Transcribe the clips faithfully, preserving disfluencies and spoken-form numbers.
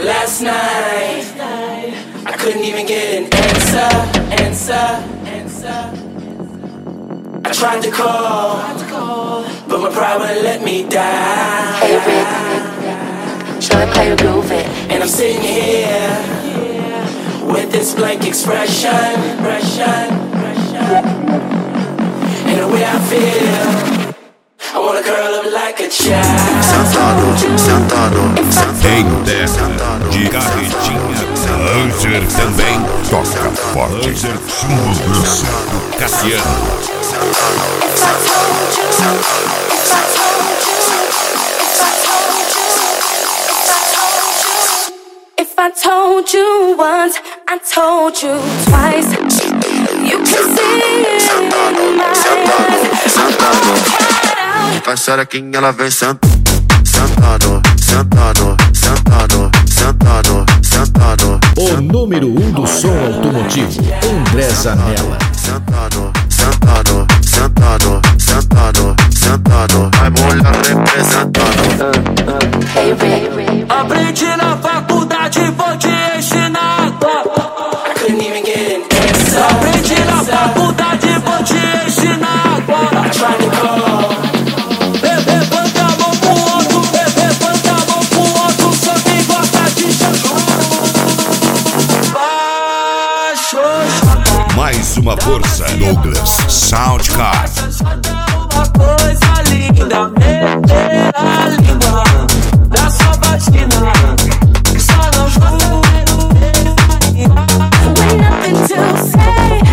Last night, I couldn't even get an answer, answer, answer. I tried to call, but my pride wouldn't let me down. Hey Rick, show him how you groove it. And I'm sitting here with this blank expression, expression, expression. And the way I feel, I wanna curl up like a child. Sentado, sentado, sentado. Em terra de carretinha, Ranger também toca forte. Ranger Chumbo Grosso, Cassiano. If I told you once, I told you twice. You can see it in my eyes. I'm all cried out. Faz xerequinha, ela vem sentado, sentado, sentado, sentado, sentado, sentado. O número um do som automotivo, André Zanella. Sentado, sentado, sentado, sentado, sentado. Vai mulher representando. Hey Rick, aprendi na faculdade, vou te ensinar. I couldn't even get an answer. Aprendi na faculdade, vou te ensinar. I tried to call. Levanta a mão pro alto, levanta a mão pro alto, só quem gosta de chamar. Baixo. Mais uma força, Douglas Soundcard. Uma coisa linda, meter a língua da sua vagina. Só não juro. when nothing to say.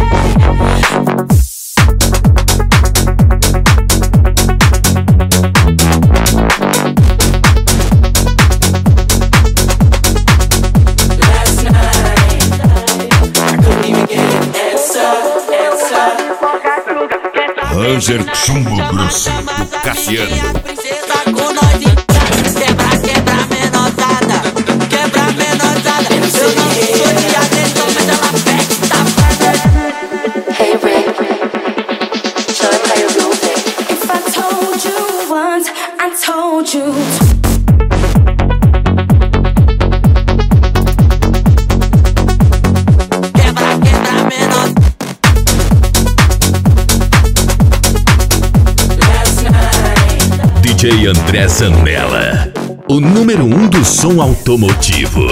Last night, I couldn't even get an answer, answer. Ranger Chumbo Grosso, do Cassiano. Princesa com nós quebra, quebra, menosada. Quebra, menosada. Eu não sou de atenção, mas ela pega. Hey Rick, show him how you groove it. If I told you once, I told you twice. Quebra, quebra, menosada. D J André Zanella, o número um do som automotivo.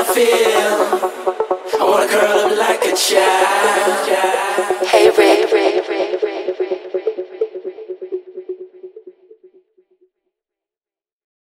Hey Rick,